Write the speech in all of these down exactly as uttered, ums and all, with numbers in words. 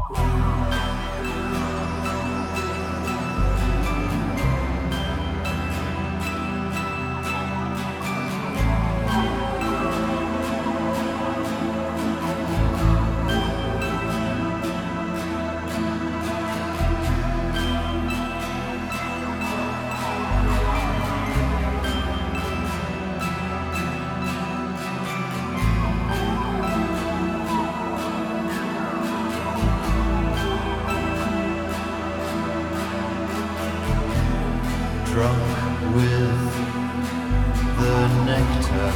Drunk with the nectar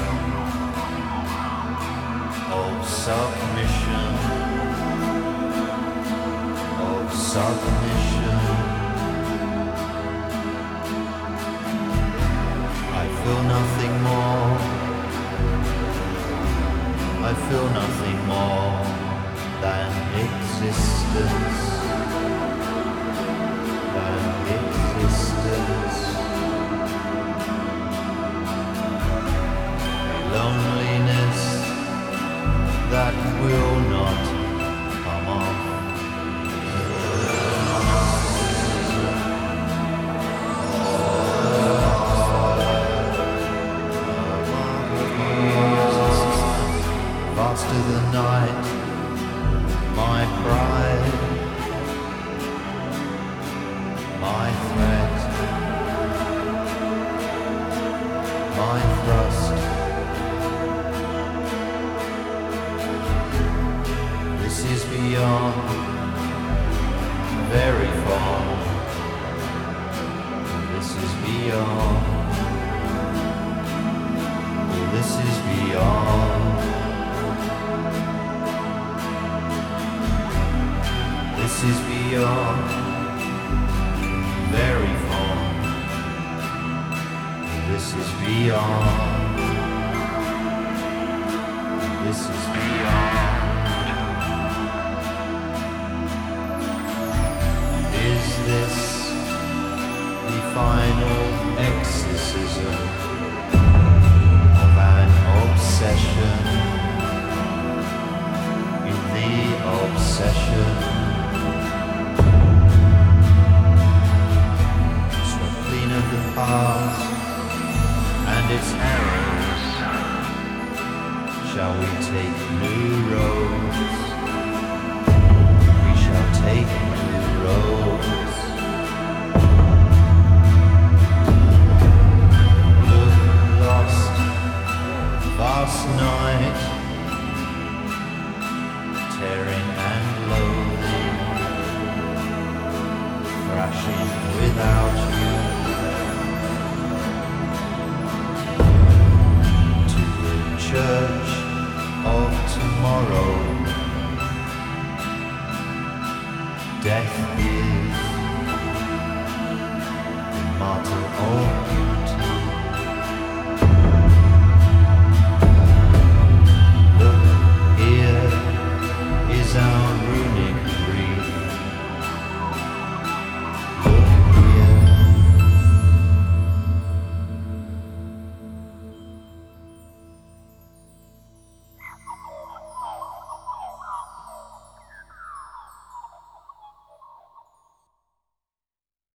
of submission, of submission. I feel nothing more, I feel nothing more than existence, than existence. Loneliness that will not come off. Faster than night, my pride, my threat, my thrust. This is beyond, very far. This is beyond. Oh, this is beyond. This is beyond, very far. This is beyond. This is beyond.